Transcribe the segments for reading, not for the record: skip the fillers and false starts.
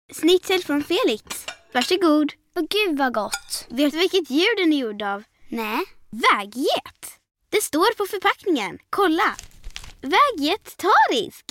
Schnitzel från Felix. Varsågod. Åh gud vad gott. Vet du vilket djur den är gjord av? Nej. Vägget. Det står på förpackningen. Kolla. Vegetarisk.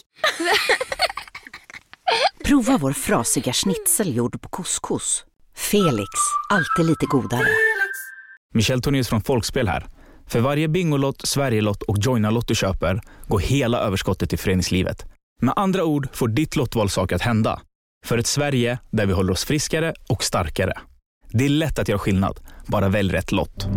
Prova vår frasiga schnitzel gjord på couscous. Felix, alltid lite godare. Michel Tornéus från Folkspel här. För varje Bingolott, Sverigelott och Joina-lott du köper går hela överskottet till föreningslivet. Med andra ord får ditt lottvalsak att hända. För ett Sverige där vi håller oss friskare och starkare. Det är lätt att göra skillnad. Bara välj rätt lott.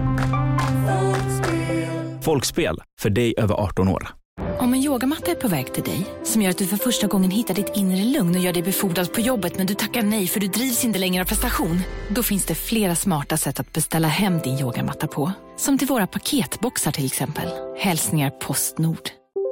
Folkspel, för dig över 18 år. Om en yogamatta är på väg till dig, som gör att du för första gången hittar ditt inre lugn och gör dig befordrad på jobbet men du tackar nej för du drivs inte längre av prestation. Då finns det flera smarta sätt att beställa hem din yogamatta på. Som till våra paketboxar till exempel. Hälsningar Postnord.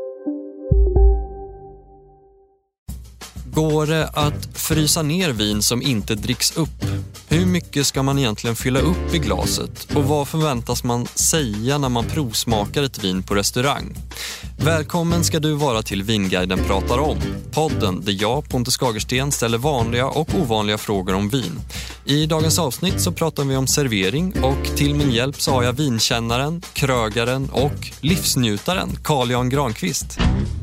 Går det att frysa ner vin som inte dricks upp? Hur mycket ska man egentligen fylla upp i glaset? Och vad förväntas man säga när man provsmakar ett vin på restaurang? Välkommen ska du vara till Vinguiden pratar om. Podden där jag, Pontus Skagersten, ställer vanliga och ovanliga frågor om vin. I dagens avsnitt så pratar vi om servering och till min hjälp så har jag vinkännaren, krögaren och livsnjutaren Carl-Jan Granqvist.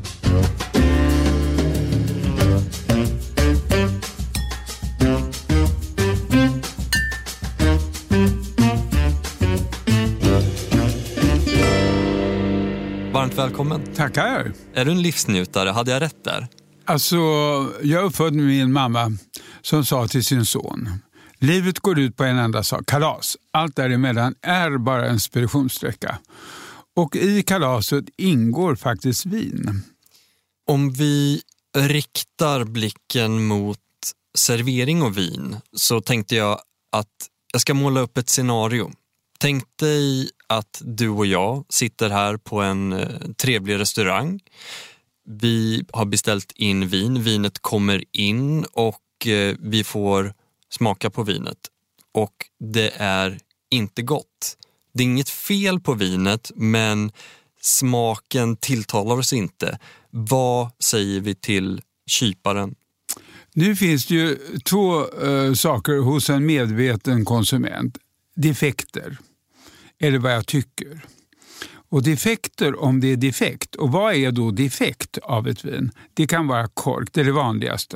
Varmt välkommen. Tackar. Är du en livsnjutare? Hade jag rätt där? Alltså, jag uppfödde min mamma som sa till sin son: livet går ut på en enda sak, kalas. Allt däremellan är bara en speditionssträcka. Och i kalaset ingår faktiskt vin. Om vi riktar blicken mot servering och vin så tänkte jag att jag ska måla upp ett scenario. Tänk dig att du och jag sitter här på en trevlig restaurang. Vi har beställt in vin. Vinet kommer in och vi får smaka på vinet. Och det är inte gott. Det är inget fel på vinet, men smaken tilltalar oss inte. Vad säger vi till kyparen? Nu finns det ju två saker hos en medveten konsument. Defekter, eller vad jag tycker. Och defekter, om det är defekt. Och vad är då defekt av ett vin? Det kan vara kork, det är det vanligaste.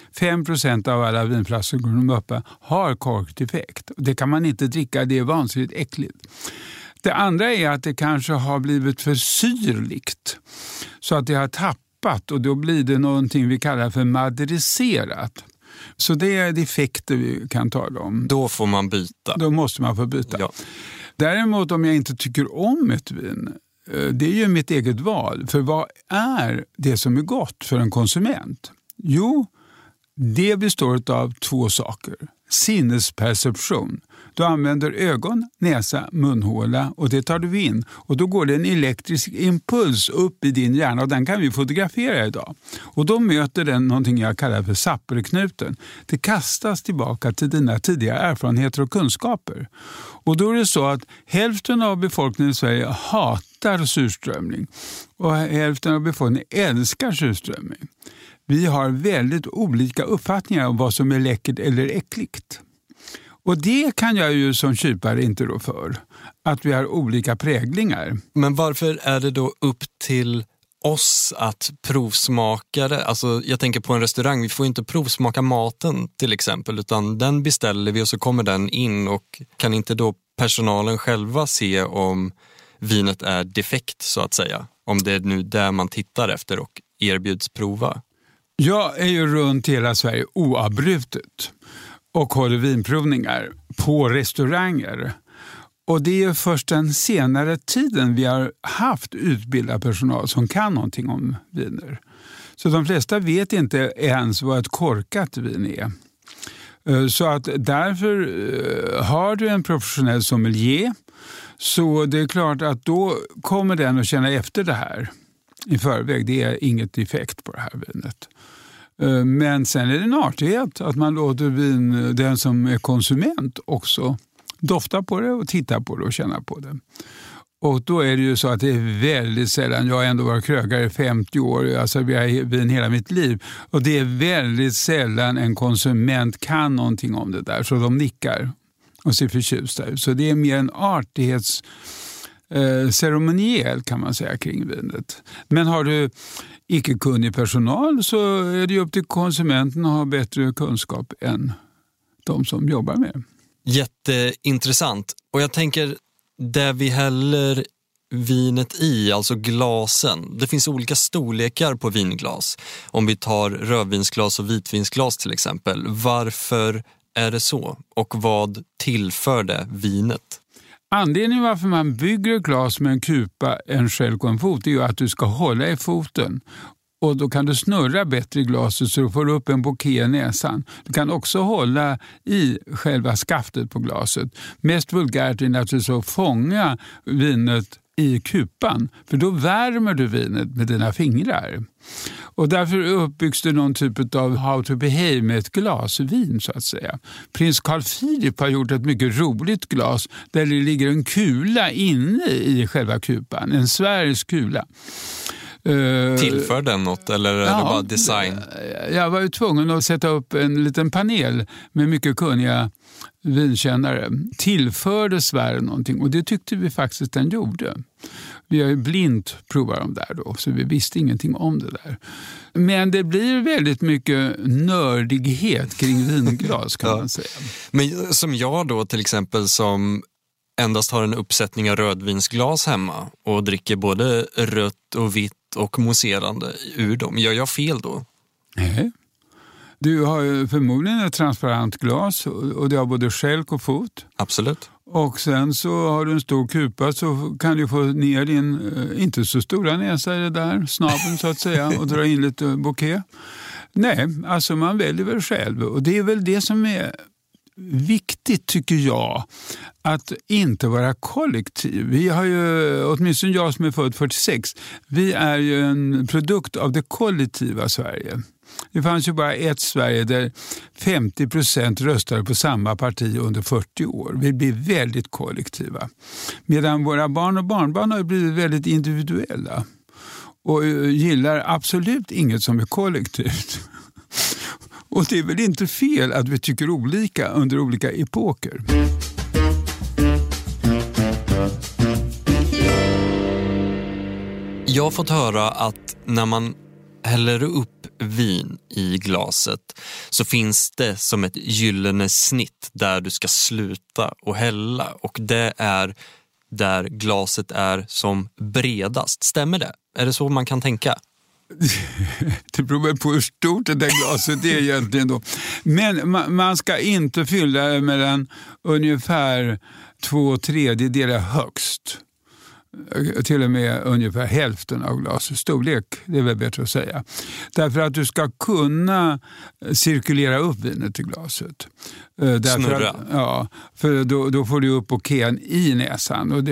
5% av alla vinflaskor de öppna har korkdefekt. Det kan man inte dricka, det är vansinnigt äckligt. Det andra är att det kanske har blivit för syrligt. Så att det har tappat och då blir det någonting vi kallar för maderiserat. Så det är defekter vi kan tala om. Då får man byta. Då måste man få byta. Ja. Däremot om jag inte tycker om ett vin, det är ju mitt eget val. För vad är det som är gott för en konsument? Jo, det består av två saker. Sinnesperception. Du använder ögon, näsa, munhåla och det tar du in. Och då går det en elektrisk impuls upp i din hjärna och den kan vi fotografera idag. Och då möter den någonting jag kallar för sapperknuten. Det kastas tillbaka till dina tidiga erfarenheter och kunskaper. Och då är det så att hälften av befolkningen i Sverige hatar surströmming och hälften av befolkningen älskar surströmming. Vi har väldigt olika uppfattningar om vad som är läckert eller äckligt. Och det kan jag ju som kypare inte rå för, att vi har olika präglingar. Men varför är det då upp till oss att provsmaka det? Alltså jag tänker på en restaurang, vi får inte provsmaka maten till exempel, utan den beställer vi och så kommer den in och kan inte då personalen själva se om vinet är defekt så att säga? Om det är nu där man tittar efter och erbjuds prova. Jag är ju runt hela Sverige oavbrutet och håller vinprovningar på restauranger. Och det är först den senare tiden vi har haft utbildad personal som kan någonting om viner. Så de flesta vet inte ens vad ett korkat vin är. Så att därför har du en professionell sommelier, så det är klart att då kommer den att känna efter det här i förväg. Det är inget defekt på det här vinet. Men sen är det en artighet att man låter den som är konsument också dofta på det och titta på det och känna på det. Och då är det ju så att det är väldigt sällan, jag har ändå varit krögare i 50 år, jag serverar vin hela mitt liv. Och det är väldigt sällan en konsument kan någonting om det där, så de nickar och ser förtjusta ut. Så det är mer en ceremoniell kan man säga kring vinet. Men har du icke-kunnig personal så är det ju upp till konsumenten att ha bättre kunskap än de som jobbar med. Jätteintressant. Och jag tänker, där vi häller vinet i, alltså glasen. Det finns olika storlekar på vinglas. Om vi tar rödvinsglas och vitvinsglas till exempel. Varför är det så? Och vad tillför det vinet? Anledningen varför man bygger ett glas med en kupa, en skälk och en fot är ju att du ska hålla i foten. Och då kan du snurra bättre i glaset så du får upp en bouquet i näsan. Du kan också hålla i själva skaftet på glaset. Mest vulgärt är naturligtvis att fånga vinet i kupan. För då värmer du vinet med dina fingrar. Och därför uppbyggs det någon typ av how to behave med ett glas vin så att säga. Prins Carl Philip har gjort ett mycket roligt glas där det ligger en kula inne i själva kupan. En sfärisk kula. Tillför den något eller är det bara design? Jag var ju tvungen att sätta upp en liten panel med mycket kunniga vinkännare. Tillförde sfären någonting och det tyckte vi faktiskt den gjorde. Vi har ju blint provat dem där då så vi visste ingenting om det där. Men det blir väldigt mycket nördighet kring vinglas kan man säga. Men som jag då till exempel som endast har en uppsättning av rödvinsglas hemma och dricker både rött och vitt och mousserande ur dem. Gör jag fel då? Nej. Du har ju förmodligen ett transparent glas och det har både skälk och fot. Absolut. Och sen så har du en stor kupa så kan du få ner din, inte så stora näsa i det där, snabeln så att säga, och dra in lite bouquet. Nej, alltså man väljer väl själv och det är väl det som är viktigt tycker jag, att inte vara kollektiv. Vi har ju, åtminstone jag som är född 46, vi är ju en produkt av det kollektiva Sverige. Det fanns ju bara ett Sverige där 50% röstade på samma parti under 40 år. Vi blir väldigt kollektiva. Medan våra barn och barnbarn har blivit väldigt individuella och gillar absolut inget som är kollektivt. Och det är väl inte fel att vi tycker olika under olika epoker. Jag har fått höra att när man häller upp vin i glaset så finns det som ett gyllene snitt där du ska sluta och hälla. Och det är där glaset är som bredast. Stämmer det? Är det så man kan tänka? Det beror väl på hur stort det där glaset är egentligen då. Men man ska inte fylla det mellan ungefär 2/3 högst. Till och med ungefär hälften av glasets storlek, det är väl bättre att säga. Därför att du ska kunna cirkulera upp vinet i glaset. Snurra? Ja, för då får du upp bouqueten i näsan och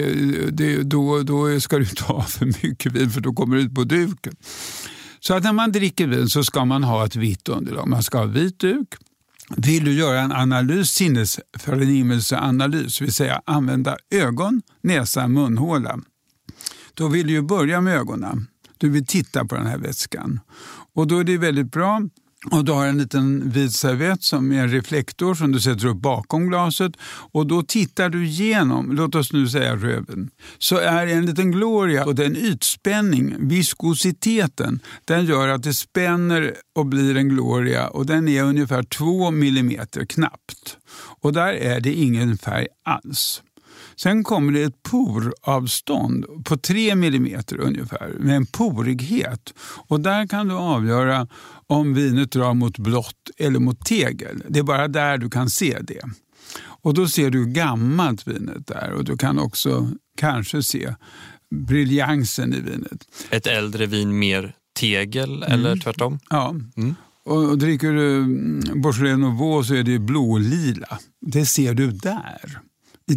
då ska du ta för mycket vin för då kommer det ut på duken. Så att när man dricker vin så ska man ha ett vitt underlag, man ska ha vit duk. Vill du göra en analys, sinnesförnimmelseanalys, vill säga använda ögon, näsa, munhåla. Då vill du ju börja med ögonen. Du vill titta på den här vätskan. Och då är det väldigt bra. Och du har en liten vit servett som är en reflektor som du sätter upp bakom glaset. Och då tittar du igenom, låt oss nu säga röven. Så är det en liten gloria och den ytspänning, viskositeten, den gör att det spänner och blir en gloria. Och den är ungefär 2 millimeter knappt. Och där är det ingen färg alls. Sen kommer det ett poravstånd på 3 millimeter ungefär med en porighet. Och där kan du avgöra om vinet drar mot blått eller mot tegel. Det är bara där du kan se det. Och då ser du gammalt vinet där och du kan också kanske se briljansen i vinet. Ett äldre vin mer tegel eller tvärtom? Ja. Och dricker du Beaujolais Nouveau så är det blålila. Det ser du där. I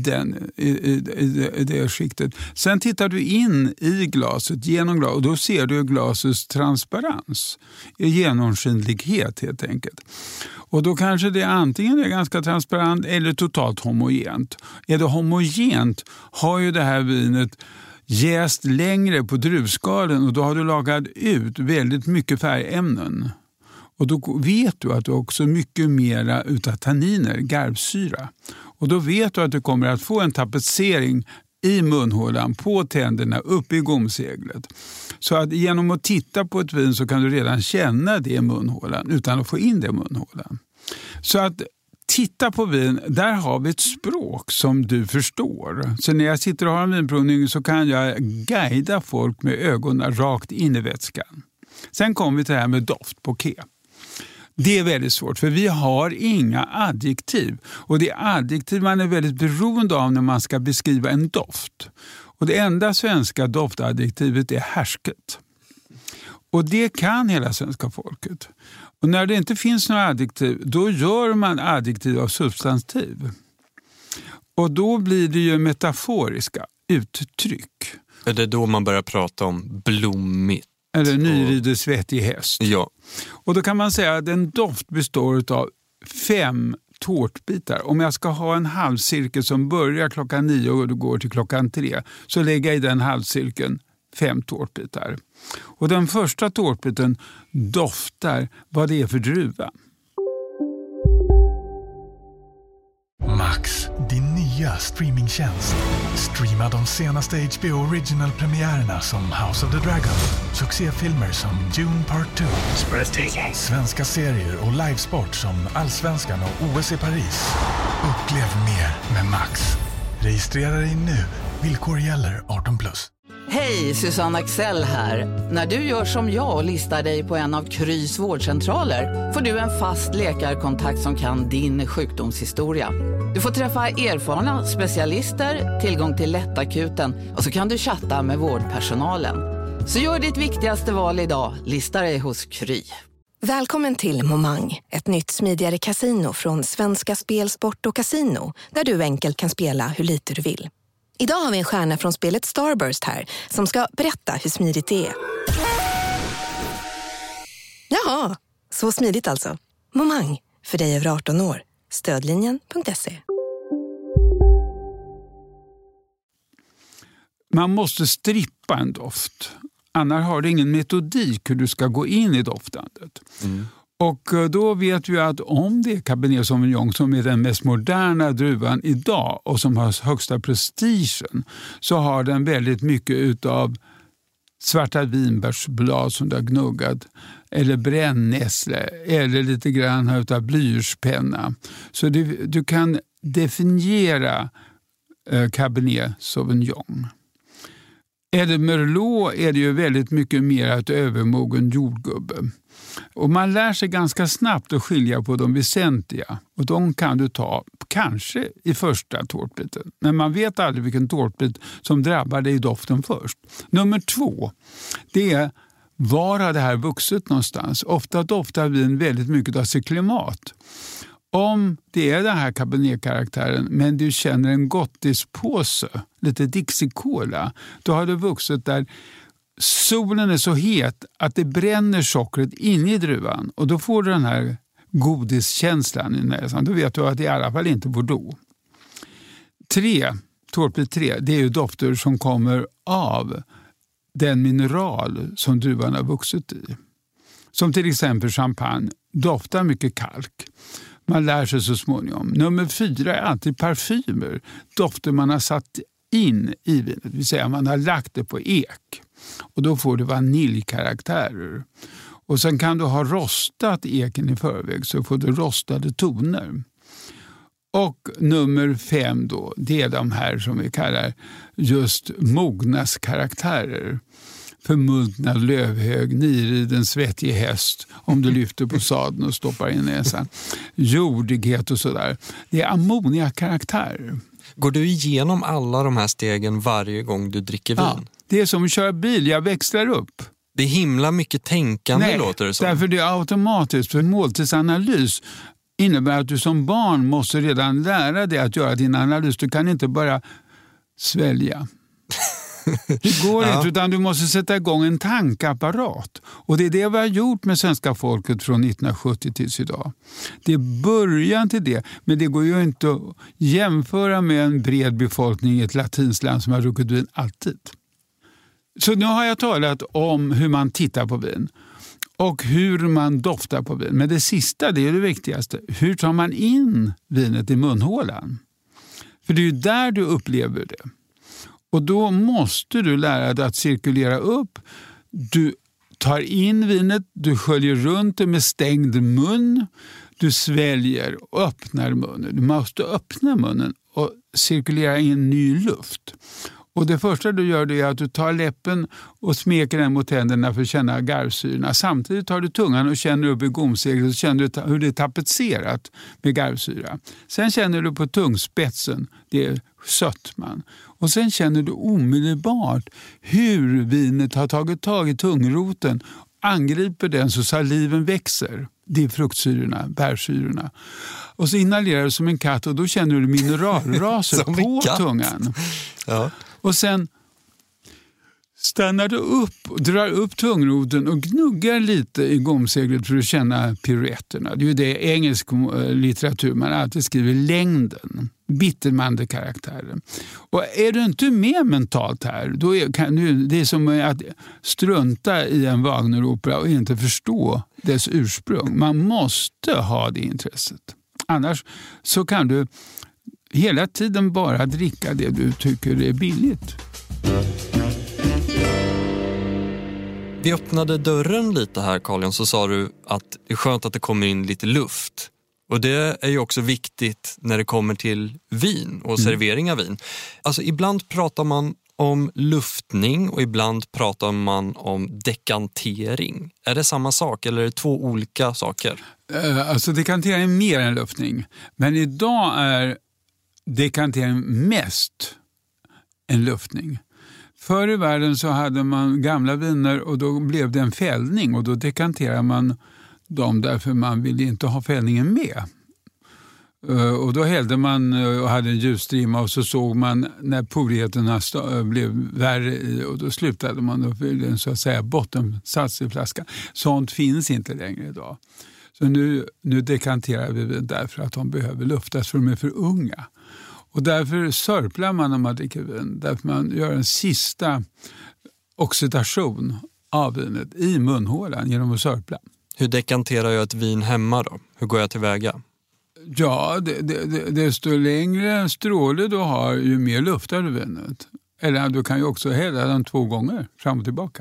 det skiktet. Sen tittar du in i glaset, genom glaset, och då ser du glasets transparens. Genomskinlighet helt enkelt. Och då kanske det antingen är ganska transparent eller totalt homogent. Är det homogent har ju det här vinet jäst längre på druvskalen och då har du lagat ut väldigt mycket färgämnen. Och då vet du att du också mycket mera utav tanniner, garvsyra. Och då vet du att du kommer att få en tapetsering i munhålan, på tänderna, uppe i gomseglet. Så att genom att titta på ett vin så kan du redan känna det i munhålan utan att få in det i munhålan. Så att titta på vin, där har vi ett språk som du förstår. Så när jag sitter och har en vinprovning så kan jag guida folk med ögonen rakt in i vätskan. Sen kommer vi till det här med doft på K. Det är väldigt svårt för vi har inga adjektiv. Och det är adjektiv man är väldigt beroende av när man ska beskriva en doft. Och det enda svenska doftadjektivet är härsket. Och det kan hela svenska folket. Och när det inte finns några adjektiv, då gör man adjektiv av substantiv. Och då blir det ju metaforiska uttryck. Är det då man börjar prata om blommigt? Eller nyridig svettig häst. Ja. Och då kan man säga att en doft består av 5 tårtbitar. Om jag ska ha en halvcirkel som börjar 9:00 och går till 3:00 så lägger jag i den halvcirkeln 5 tårtbitar. Och den första tårtbiten doftar vad det är för druva. Max, din nya streamingtjänst. Streama de senaste HBO Original-premiärerna som House of the Dragon, succéfilmer som Dune Part 2, svenska serier och livesport som Allsvenskan och OS i Paris. Upplev mer med Max. Registrera dig nu. Villkor gäller 18+. Hej, Susanne Axel här. När du gör som jag och listar dig på en av Krys vårdcentraler får du en fast läkarkontakt som kan din sjukdomshistoria. Du får träffa erfarna specialister, tillgång till lättakuten och så kan du chatta med vårdpersonalen. Så gör ditt viktigaste val idag, lista dig hos Kry. Välkommen till Momang, ett nytt smidigare casino från Svenska Spel, Sport och Casino, där du enkelt kan spela hur lite du vill. Idag har vi en stjärna från spelet Starburst här som ska berätta hur smidigt det är. Jaha, så smidigt alltså. Momang, för dig över 18 år. Stödlinjen.se. Man måste strippa en doft. Annars har du ingen metodik hur du ska gå in i doftandet. Och då vet vi att om det är Cabernet Sauvignon som är den mest moderna druvan idag och som har högsta prestigen, så har den väldigt mycket utav svarta vinbärsblad som du har gnuggat, eller brännässle, eller lite grann utav blyertspenna. Så du kan definiera Cabernet Sauvignon. Eller Merlot är det ju väldigt mycket mer ett övermogen jordgubbe. Och man lär sig ganska snabbt att skilja på de väsentliga. Och de kan du ta kanske i första tårtbiten. Men man vet aldrig vilken tårtbit som drabbar dig i doften först. Nummer 2, det är var har det här vuxit någonstans? Ofta doftar vin väldigt mycket av sitt klimat. Om det är den här Cabernet-karaktären men du känner en gottispåse, lite Dixie-cola, då har det vuxit där solen är så het att det bränner sockret in i druvan och då får du den här godiskänslan i näsan. Då vet du att det i alla fall inte Bordeaux. 3, tårtbit 3, det är ju dofter som kommer av den mineral som druvan har vuxit i. Som till exempel champagne doftar mycket kalk. Man lär sig så småningom. Nummer 4 är alltid parfymer. Dofter man har satt in i vinet. Det vill säga man har lagt det på ek. Och då får du vaniljkaraktärer. Och sen kan du ha rostat eken i förväg så får du rostade toner. Och nummer 5 då, det är de här som vi kallar just mognaskaraktärer. Förmultnad lövhög, nyriden svettig häst om du lyfter på sadeln och stoppar in näsan. Jordighet och sådär. Det är ammoniakkaraktärer. Går du igenom alla de här stegen varje gång du dricker vin? Ja, det är som att köra bil, jag växlar upp. Det är himla mycket tänkande. Nej, låter det som. Därför det är automatiskt. För måltidsanalys innebär att du som barn måste redan lära dig att göra din analys. Du kan inte bara svälja. Det går inte, utan du måste sätta igång en tankapparat. Och det är det vi har gjort med svenska folket från 1970 tills idag. Det är början till det, men det går ju inte att jämföra med en bred befolkning i ett latinskt land som har druckit vin alltid. Så nu har jag talat om hur man tittar på vin och hur man doftar på vin. Men det sista, det är det viktigaste. Hur tar man in vinet i munhålan? För det är ju där du upplever det. Och då måste du lära dig att cirkulera upp. Du tar in vinet, du sköljer runt det med stängd mun. Du sväljer och öppnar munnen. Du måste öppna munnen och cirkulera in ny luft. Och det första du gör det är att du tar läppen och smeker den mot tänderna för att känna garvsyrorna. Samtidigt tar du tungan och känner upp i gomseglet och känner du hur det är tapetserat med garvsyra. Sen känner du på tungspetsen, det är sötman. Och sen känner du omedelbart hur vinet har tagit tag i tungroten, angriper den så saliven växer. Det är fruktsyrorna, bärsyrorna. Och så inhalerar du som en katt och då känner du mineralraser på tungan. Ja. Och sen stannar du upp och drar upp tungroten och gnuggar lite i gomseglet för att känna piruetterna. Det är ju det i engelsk litteratur man alltid skriver längden, bittermandekaraktären. Och är du inte med mentalt här, då det är som att strunta i en Wagneropera och inte förstå dess ursprung. Man måste ha det intresset. Annars så kan du hela tiden bara dricka det du tycker är billigt. Vi öppnade dörren lite här, Carl-Jan, så sa du att det är skönt att det kommer in lite luft. Och det är ju också viktigt när det kommer till vin och servering av vin. Alltså ibland pratar man om luftning och ibland pratar man om dekantering. Är det samma sak eller är det två olika saker? Alltså dekantering är mer än luftning. Men idag är dekantering mest en luftning. Förr i världen så hade man gamla viner och då blev det en fällning och då dekanterade man dem därför man ville inte ha fällningen med. Och då hällde man och hade en ljusstrimma och så såg man när porigheterna blev värre och då slutade man och fyllde en så att säga bottensats i flaskan. Sånt finns inte längre idag. Så nu dekanterar vi därför att de behöver luftas för de är för unga. Och därför sörplar man när man dricker vin. Därför man gör en sista oxidation av vinet i munhålan genom att sörpla. Hur dekanterar jag ett vin hemma då? Hur går jag tillväga? Ja, desto längre stråle du har, ju mer luftar du vinet. Eller du kan ju också hälla den 2 gånger fram och tillbaka.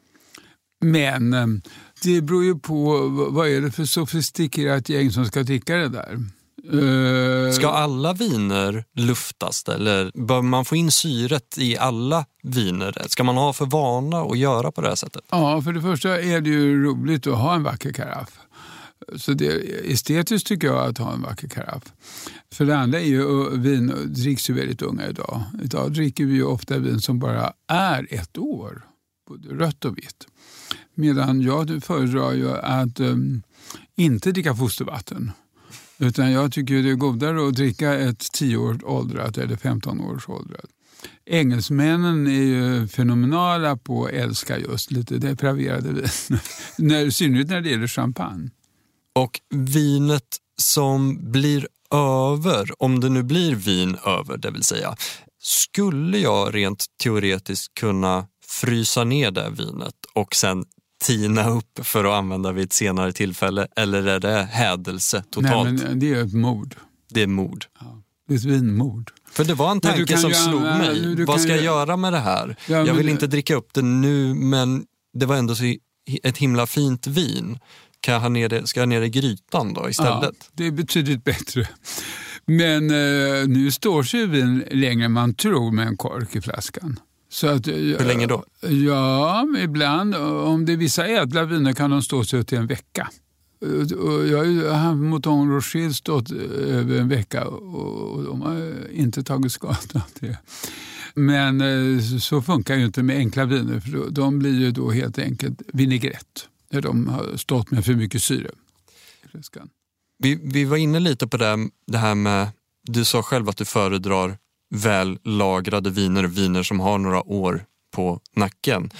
Men det beror ju på vad är det för sofistikerat gäng som ska dricka det där. Ska alla viner luftas eller bör man få in syret i alla viner? Ska man ha för vana att göra på det här sättet? Ja, för det första är det ju roligt att ha en vacker karaff. Så det är estetiskt tycker jag att ha en vacker karaff. För det andra är ju vin dricks ju väldigt unga idag. Idag dricker vi ju ofta vin som bara är 1 år. Både rött och vitt. Medan jag föredrar ju att inte dricka fostervatten. Utan jag tycker det är godare att dricka ett 10 års åldrat eller 15 års åldrat. Engelsmännen är ju fenomenala på att älska just lite depraverade vin. I synnerhet när det gäller champagne. Och vinet som blir över, om det nu blir vin över det vill säga, skulle jag rent teoretiskt kunna frysa ner det vinet och sen tina upp för att använda vid ett senare tillfälle, eller är det hädelse totalt? Nej, men det är ett mord. Det är mord. Ja, det är ett vinmord. För det var en tanke som slog mig. Vad ska jag göra med det här? Ja, jag vill inte dricka upp det nu, men det var ändå så ett himla fint vin. Ska jag ha ner i grytan då istället? Ja, det är betydligt bättre. Men nu står sig vin längre än man tror med en kork i flaskan. Så att, hur länge då? Ja, ibland. Om det är vissa ädla viner kan de stå sig till en vecka. Jag har mot en Rocher stått över en vecka och de har inte tagit skada av det. Men så funkar ju inte med enkla viner för de blir ju då helt enkelt vinägrett när de har stått med för mycket syre i flaskan. Vi var inne lite på det här med, du sa själv att du föredrar väl lagrade viner som har några år på nacken.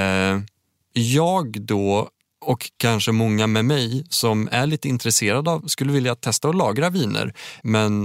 Jag då, och kanske många med mig som är lite intresserade av, skulle vilja testa att lagra viner, men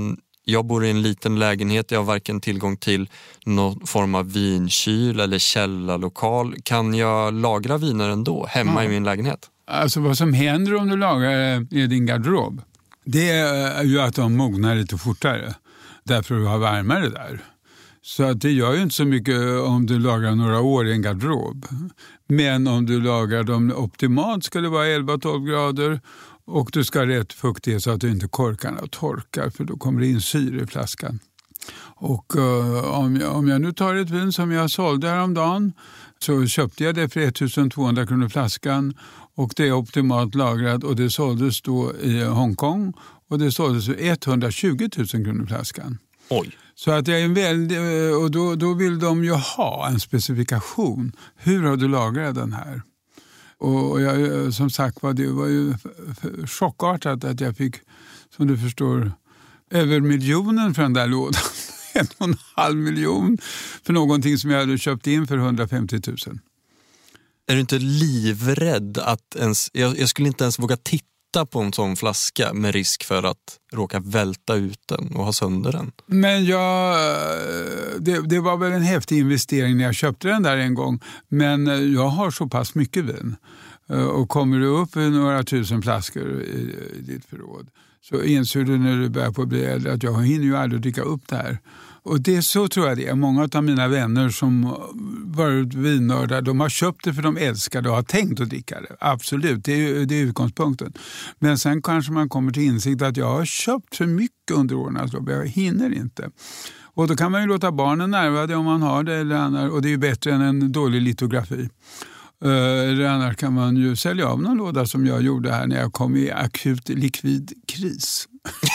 Jag bor i en liten lägenhet, jag har varken tillgång till någon form av vinkyl eller källarlokal. Kan jag lagra viner ändå hemma i min lägenhet? Alltså vad som händer om du lagrar i din garderob, det är ju att de mognar lite fortare. Därför du har varmare där. Så att det gör ju inte så mycket om du lagrar några år i en garderob. Men om du lagrar dem optimalt ska det vara 11-12 grader. Och du ska ha rätt fuktighet så att du inte korkarna torkar, för då kommer det in syre i flaskan. Och om jag nu tar ett vin som jag sålde häromdagen, så köpte jag det för 1200 kronor flaskan och det är optimalt lagrat och det såldes då i Hongkong och det såldes för 120 000 kronor flaskan. Oj. Så att jag är och då vill de ju ha en specifikation. Hur har du lagrat den här? Och jag, som sagt det var ju chockartat att jag fick, som du förstår, över miljonen för den där lådan. 1,5 miljon för någonting som jag hade köpt in för 150 000. Är du inte livrädd att jag skulle inte ens våga titta på en sån flaska med risk för att råka välta ut den och ha sönder den? Men det var väl en häftig investering när jag köpte den där en gång. Men jag har så pass mycket vin. Och kommer du upp i några tusen flaskor i ditt förråd, så inser du när du börjar på bli äldre att jag hinner ju aldrig dricka upp det här. Och det är så, tror jag det är. Många av mina vänner som varit vinnördar, de har köpt det för de älskar det och har tänkt att dricka det. Absolut, det är utgångspunkten. Men sen kanske man kommer till insikt att jag har köpt för mycket under åren, alltså jag hinner inte. Och då kan man ju låta barnen närva det om man har det eller annars, och det är ju bättre än en dålig litografi. Eller annars kan man ju sälja av någon låda som jag gjorde här när jag kom i akut likvid kris.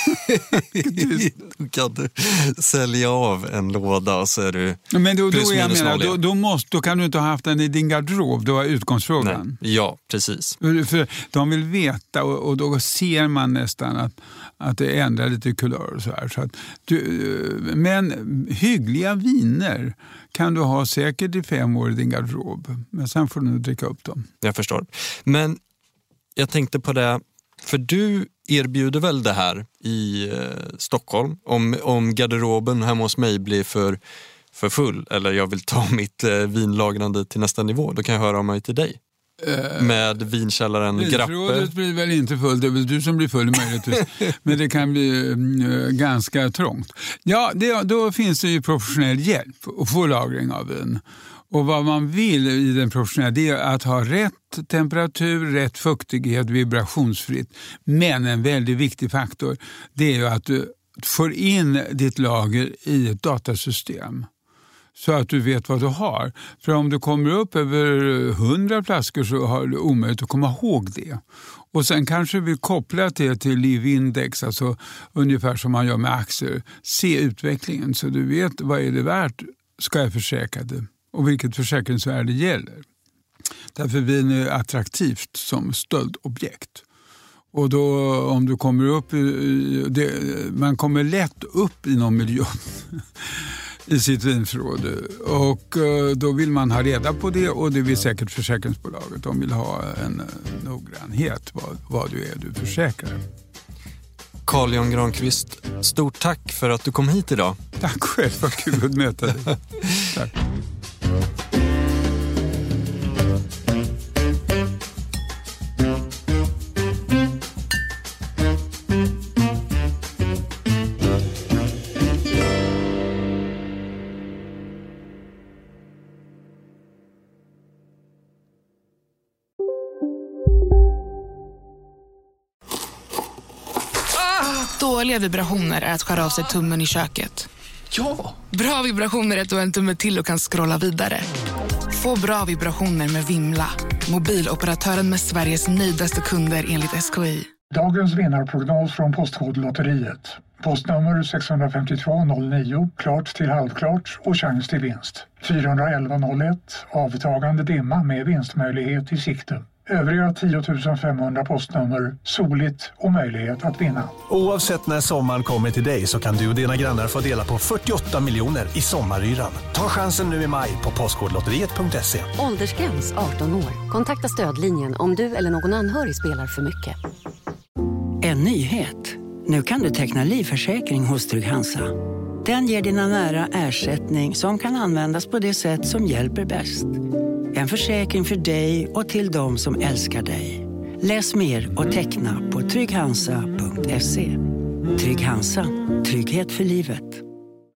Då kan du sälja av en låda och så är du men då kan du inte ha haft den i din garderob, då är utgångsfrågan. Nej. Ja, precis. För de vill veta och då ser man nästan att det ändrar lite kulör och så här. Så att men hyggliga viner kan du ha säkert i 5 år i din garderob. Men sen får du dricka upp dem. Jag förstår. Men jag tänkte på det, för du erbjuder väl det här i Stockholm om garderoben hemma hos mig blir för full, eller jag vill ta mitt vinlagrande till nästa nivå, då kan jag höra av mig till dig. Med vinkällaren Grappe. Vinförrådet blir väl inte full, det är väl du som blir full möjligtvis. Men det kan bli ganska trångt. Ja, då finns det ju professionell hjälp att få lagring av vin. Och vad man vill i den professionella, det är att ha rätt temperatur, rätt fuktighet, vibrationsfritt. Men en väldigt viktig faktor, det är ju att du får in ditt lager i ett datasystem. Så att du vet vad du har. För om du kommer upp över 100 flaskor så har du omöjligt att komma ihåg det. Och sen kanske vi kopplar det till livindex, alltså ungefär som man gör med aktier. Se utvecklingen så du vet vad är det värt, ska jag försäkra det. Och vilket försäkringsvärde gäller. Därför vin är attraktivt som stöldobjekt. Och då om du kommer upp, man kommer lätt upp i någon miljö i sitt vinförråd. Och då vill man ha reda på det, och det vill säkert försäkringsbolaget. De vill ha en noggrannhet vad du försäkrar. Carl-Jan Granqvist, stort tack för att du kom hit idag. Tack själv, vad kul att möta dig. Tack. Dåliga vibrationer är att skära av sig tummen i köket. Ja! Bra vibrationer är att du har en tumme till och kan scrolla vidare. Få bra vibrationer med Vimla. Mobiloperatören med Sveriges nöjdaste kunder enligt SKI. Dagens vinnarprognos från Postkodlotteriet. Postnummer 65209, klart till halvklart och chans till vinst. 41101, avtagande dimma med vinstmöjlighet i sikte. Övriga 10 500 postnummer, soligt och möjlighet att vinna. Oavsett när sommaren kommer till dig så kan du och dina grannar få dela på 48 miljoner i sommaryran. Ta chansen nu i maj på postkodlotteriet.se. Åldersgräns 18 år. Kontakta stödlinjen om du eller någon anhörig spelar för mycket. En nyhet. Nu kan du teckna livförsäkring hos Trygg Hansa. Den ger dina nära ersättning som kan användas på det sätt som hjälper bäst. En försäkring för dig och till de som älskar dig. Läs mer och teckna på trygghansa.se. Trygg Hansa, trygghet för livet.